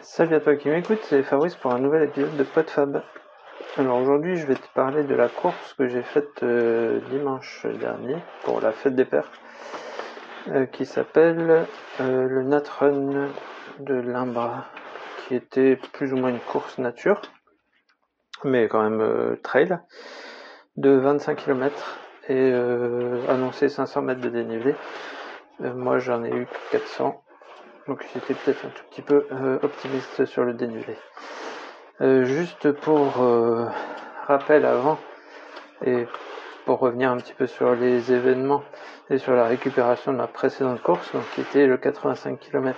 Salut à toi qui m'écoute, c'est Fabrice pour un nouvel épisode de PodFab. Alors aujourd'hui je vais te parler de la course que j'ai faite dimanche dernier pour la fête des pères, qui s'appelle le Nat Run de l'Imbra, qui était plus ou moins une course nature, mais quand même trail, de 25 km et annoncé 500 mètres de dénivelé. Moi j'en ai eu 400. Donc j'étais peut-être un tout petit peu optimiste sur le dénivelé. Juste pour rappel avant, et pour revenir un petit peu sur les événements et sur la récupération de ma précédente course, donc, qui était le 85 km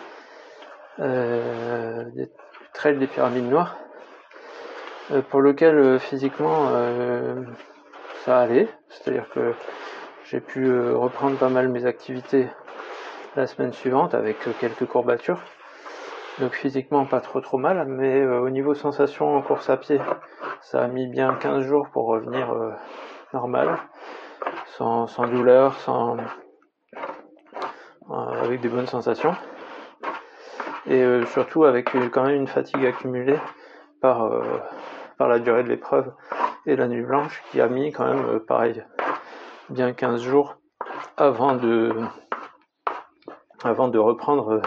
des trails des Pyramides Noires, pour lequel physiquement ça allait, c'est-à-dire que j'ai pu reprendre pas mal mes activités la semaine suivante avec quelques courbatures, donc physiquement pas trop mal, mais au niveau sensation en course à pied, ça a mis bien 15 jours pour revenir normal, sans douleur, avec des bonnes sensations, et surtout avec quand même une fatigue accumulée par la durée de l'épreuve et la nuit blanche, qui a mis quand même pareil bien 15 jours avant de reprendre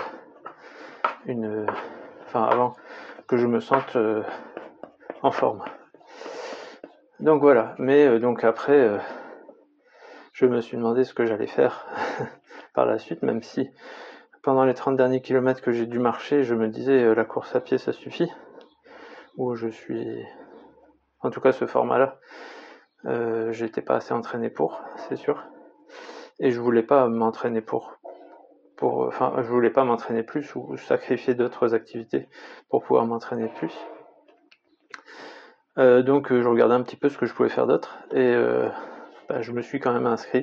avant que je me sente en forme. Donc voilà, mais donc après je me suis demandé ce que j'allais faire par la suite, même si pendant les 30 derniers kilomètres que j'ai dû marcher, je me disais la course à pied ça suffit, où je suis, en tout cas ce format-là, j'étais pas assez entraîné pour, c'est sûr, et je voulais pas m'entraîner je voulais pas m'entraîner plus ou sacrifier d'autres activités pour pouvoir m'entraîner plus. Donc je regardais un petit peu ce que je pouvais faire d'autre, et je me suis quand même inscrit,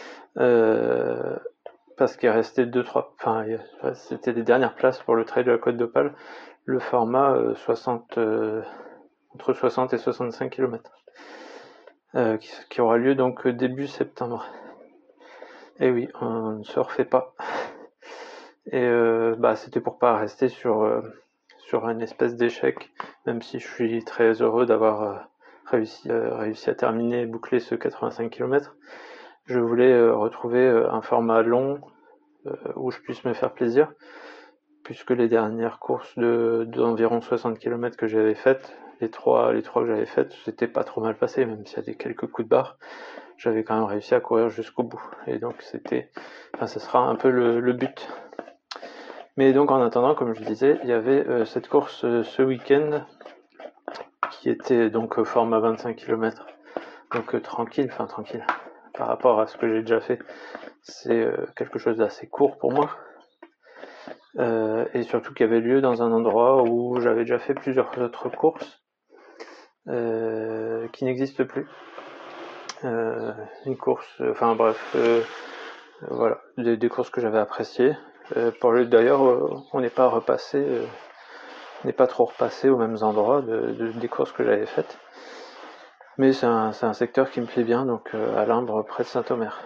parce qu'il restait c'était les dernières places pour le trail de la Côte d'Opale, le format entre 60 et 65 km, qui aura lieu donc début septembre. Et oui, on ne se refait pas. Et c'était pour pas rester sur une espèce d'échec, même si je suis très heureux d'avoir réussi à terminer et boucler ce 85 km. Je voulais retrouver un format long où je puisse me faire plaisir, puisque les dernières courses d'environ 60 km que j'avais faites, les trois que j'avais faites, c'était pas trop mal passé, même s'il y a quelques coups de barre, j'avais quand même réussi à courir jusqu'au bout. Et donc ça sera un peu le but. Mais donc en attendant, comme je disais, il y avait cette course ce week-end, qui était donc format 25 km, donc tranquille, par rapport à ce que j'ai déjà fait, c'est quelque chose d'assez court pour moi, et surtout qui avait lieu dans un endroit où j'avais déjà fait plusieurs autres courses qui n'existent plus. Une course, voilà, des courses que j'avais appréciées. D'ailleurs, on n'est pas trop repassé aux mêmes endroits des courses que j'avais faites, mais c'est un secteur qui me plaît bien, donc à l'Imbre, près de Saint-Omer.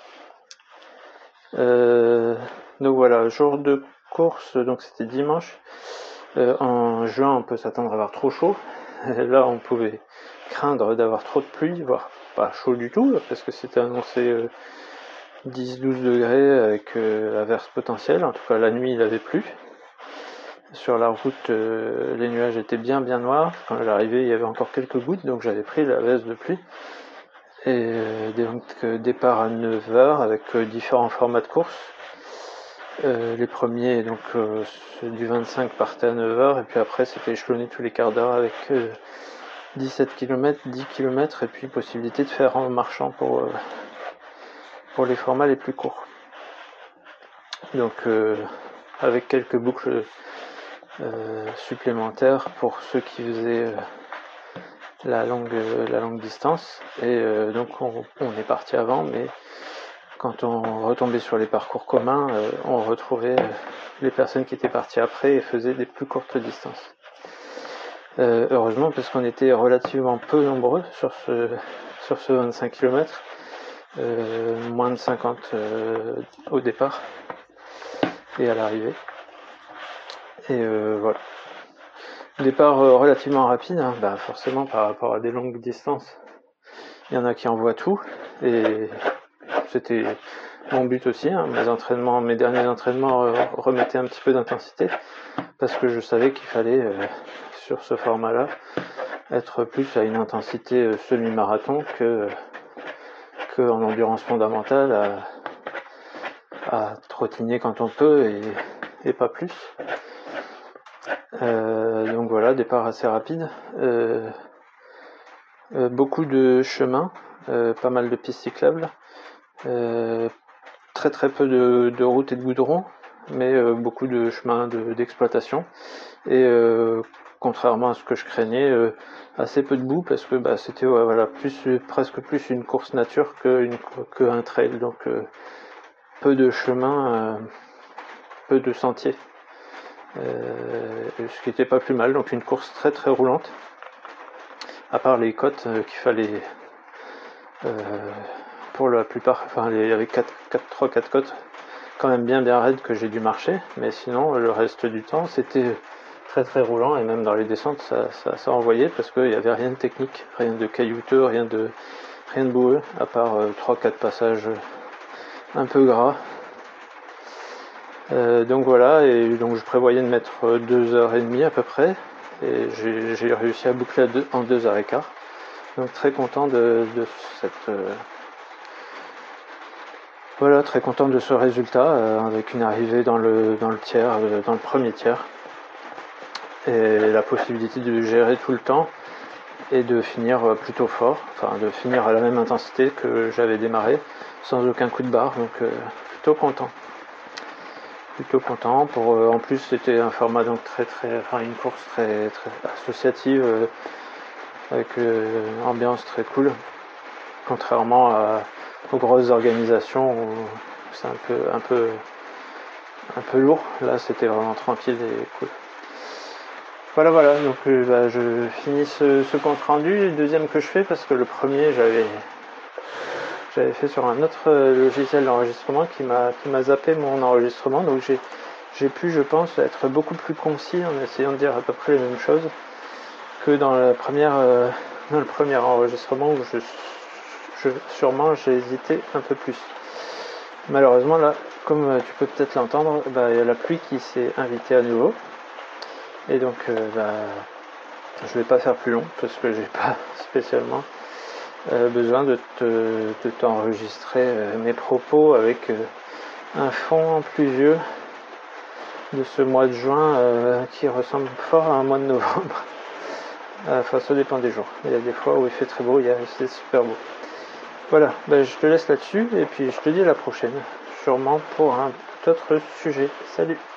Donc voilà, jour de course, donc c'était dimanche. En juin, on peut s'attendre à avoir trop chaud. Là, on pouvait craindre d'avoir trop de pluie, voire pas chaud du tout, parce que c'était annoncé 10-12 degrés avec averse potentielle. En tout cas, la nuit, il avait plu. Sur la route, les nuages étaient bien noirs. Quand j'arrivais, il y avait encore quelques gouttes, donc j'avais pris la veste de pluie. Et donc départ à 9h avec différents formats de course. Les premiers, donc ceux du 25, partaient à 9h, et puis après c'était échelonné tous les quarts d'heure avec 17 km, 10 km, et puis possibilité de faire en marchant pour les formats les plus courts. Donc avec quelques boucles supplémentaires pour ceux qui faisaient la longue distance, et donc on est parti avant, mais quand on retombait sur les parcours communs, on retrouvait les personnes qui étaient parties après et faisaient des plus courtes distances. Heureusement, parce qu'on était relativement peu nombreux sur ce 25 km, moins de 50 au départ et à l'arrivée. Et voilà. Départ relativement rapide, hein, bah forcément par rapport à des longues distances, il y en a qui envoient tout, et c'était mon but aussi, hein. Mes derniers entraînements remettaient un petit peu d'intensité, parce que je savais qu'il fallait, sur ce format-là, être plus à une intensité semi-marathon que en endurance fondamentale, à trottiner quand on peut et pas plus. Donc voilà, départ assez rapide. Beaucoup de chemins, pas mal de pistes cyclables, très très peu de routes et de goudron, mais beaucoup de chemins d'exploitation. Et contrairement à ce que je craignais, assez peu de boue, parce que c'était voilà, presque plus une course nature qu'un trail, donc peu de chemins, peu de sentiers, ce qui n'était pas plus mal, donc une course très très roulante, à part les côtes qu'il fallait pour la plupart, enfin il y avait 3-4 côtes quand même bien raides que j'ai dû marcher, mais sinon le reste du temps c'était très très roulant, et même dans les descentes ça envoyait, parce qu'il n'y avait rien de technique, rien de caillouteux, rien de boueux, à part 3-4 passages un peu gras. Donc voilà, et donc je prévoyais de mettre 2h30 à peu près, et j'ai réussi à boucler en 2h15. Donc très content de cette voilà, très content de ce résultat, avec une arrivée dans le tiers, dans le premier tiers, et la possibilité de gérer tout le temps et de finir plutôt fort, enfin de finir à la même intensité que j'avais démarré, sans aucun coup de barre, donc plutôt content. En plus c'était un format donc une course très très associative, avec une ambiance très cool, contrairement aux grosses organisations où c'est un peu lourd. Là c'était vraiment tranquille et cool. Voilà, donc je finis ce compte rendu, le deuxième que je fais, parce que le premier j'avais fait sur un autre logiciel d'enregistrement qui m'a zappé mon enregistrement, donc j'ai pu, je pense, être beaucoup plus concis en essayant de dire à peu près les mêmes choses que dans le premier enregistrement, où sûrement j'ai hésité un peu plus. Malheureusement là, comme tu peux peut-être l'entendre, il y a la pluie qui s'est invitée à nouveau, et donc je vais pas faire plus long, parce que j'ai pas spécialement besoin de t'enregistrer mes propos avec un fond pluvieux de ce mois de juin qui ressemble fort à un mois de novembre. Enfin, ça dépend des jours. Il y a des fois où il fait très beau, c'est super beau. Voilà, je te laisse là-dessus, et puis je te dis à la prochaine, sûrement pour un autre sujet. Salut!